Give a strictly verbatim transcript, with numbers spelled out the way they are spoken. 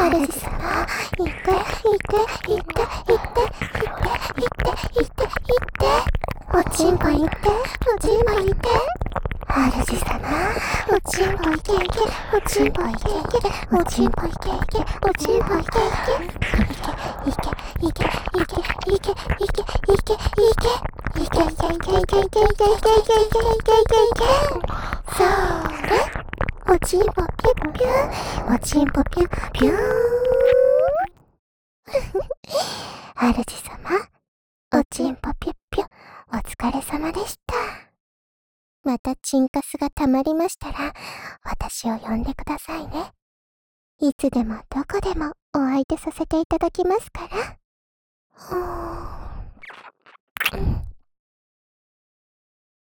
主様、いて、いて、いて、いて、いて、いて、いて、いて、おちんぽいて、おちんぽいて。主様、おちんぽいけいけ、おちんぽいけいけ、おちんぽいけいけ、おちんぽいけいけ。いけ、いけ、いけ、いけ、いけ、いけ、いけ、いけ、いけ、いけ、いけ、いけ、いけ、いけ、いけ、いけ、いけ、いけ。それ。おちんぽぴゅっぴゅー、おちんぽぴゅっぴゅー。主様、おちんぽぴゅっぴゅ、お疲れ様でした。またチンカスがたまりましたら、私を呼んでくださいね。いつでもどこでもお相手させていただきますから。